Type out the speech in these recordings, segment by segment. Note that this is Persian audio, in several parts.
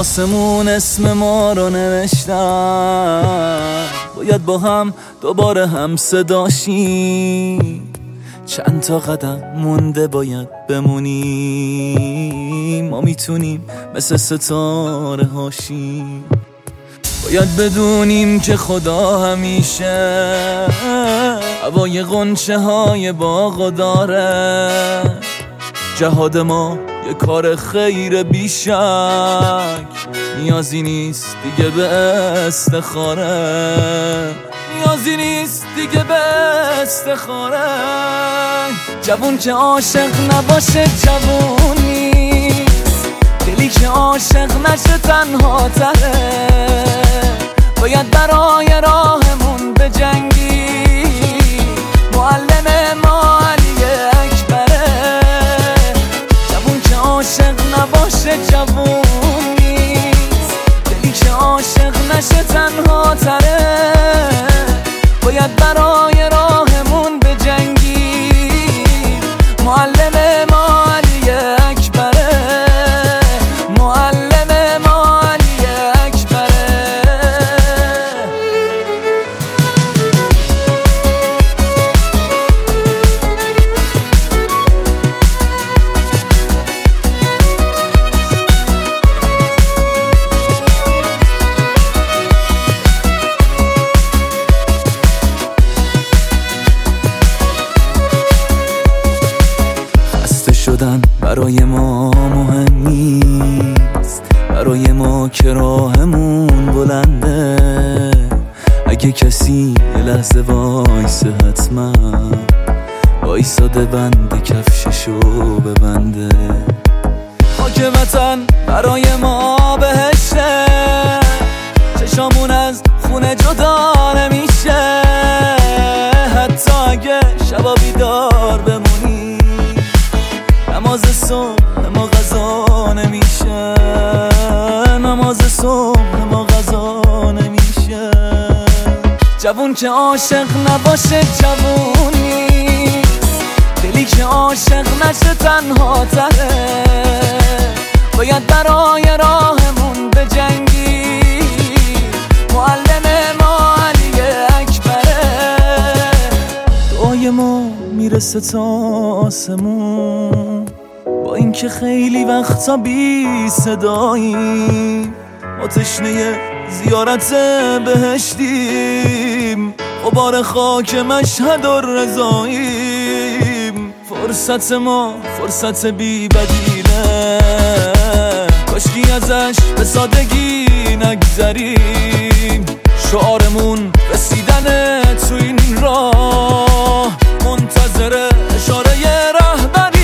آسمون اسم ما رو نوشتن، باید با هم دوباره هم صداشیم. چند تا قدم مونده باید بمونیم، ما میتونیم مثل ستاره هاشیم. باید بدونیم که خدا همیشه هوای غنچه های باغو داره. جهاد ما یه کار خیر بیشک، نیازی نیست دیگه به استخاره، نیازی نیست دیگه به استخاره. جوون که عاشق نباشه جوون نیست، دلی که عاشق نشه تنها تره. باید برای راهمون بجنگی، معلم ما علی اکبره. جوون که عاشق نباشه جوون نیست، دلی که عاشق نشه تنها تره. باید برای راهمون بجنگی، معلم ما علی اکبره، معلم ما علی اکبره. شدن برای ما مهم نیست، برای ما که راهمون بلنده. اگه کسی یه لحظه وایسه حتما وایساده بند کفششو ببنده. خاک وطن برای ما بهشته، چشامون از خونه جدا نمیشه. حتی اگه شبا بیدار بمونی، نماز صبح ما غذا نمیشه، نماز صبح ما غذا نمیشه. جوون که عاشق نباشه جوون نیست، دلی که عاشق نشه تنها تره. باید برای راهمون بجنگی، معلم ما علی اکبره. دعای ما میرسه تا آسمون، با اینکه خیلی وقتا بی صداییم. ما تشنه زیارت بهشتیم، غبار خاک مشهد و رضاییم. فرصت ما فرصت بی بدیله، کاشکی ازش به سادگی نگذریم. شعارمون رسیدن تو این راه، منتظر اشاره رهبری.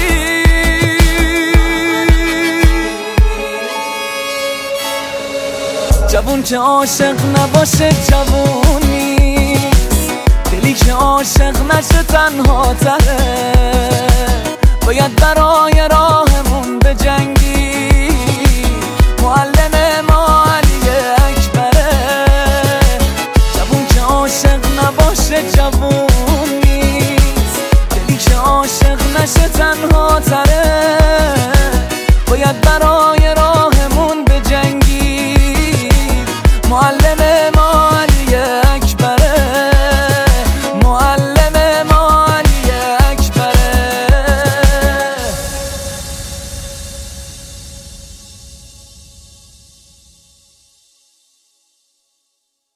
جوون که عاشق نباشه جوون نیست، دلی که عاشق نشه تنها تره. باید برای راهمون بجنگی، معلم ما علی اکبره. جوون که عاشق نباشه جوون نیست، دلی که عاشق نشه تنها تره. باید برای